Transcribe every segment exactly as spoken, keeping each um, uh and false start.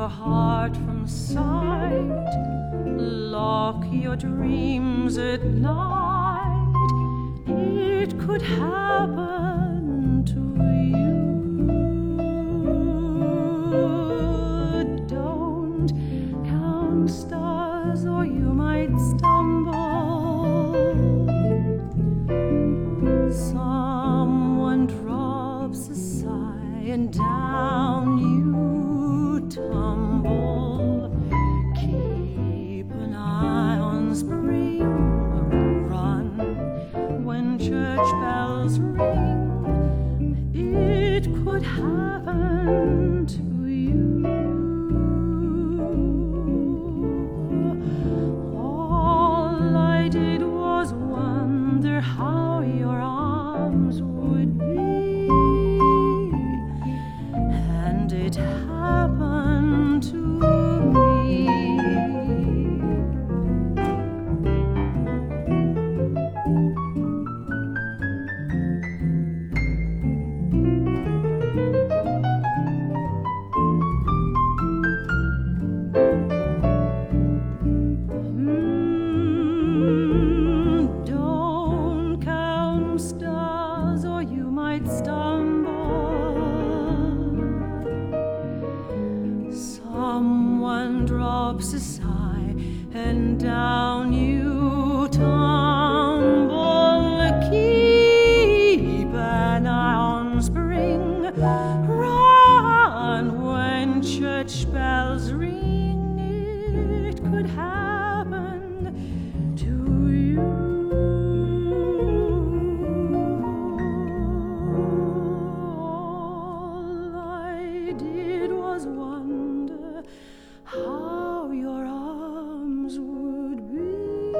your heart from sight, lock your dreams at night. It could happen to you. Don't count stars or you might stumble. Someone drops a sigh and down you tumble. Keep an eye on spring, run when church bells ring. It could happen to you. All I did was wonder how your arms would be, and it happened to me. Mm, don't count stars or you might stumble. Someone drops a sigh and down you tumble. Keep an eye on spring, run when church bells ring. It could happen to you. All I did was wonder how your arms would be,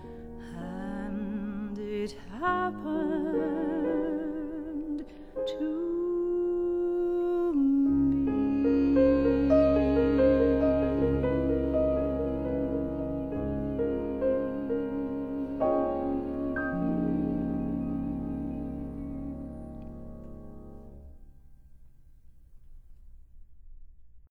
and it happened to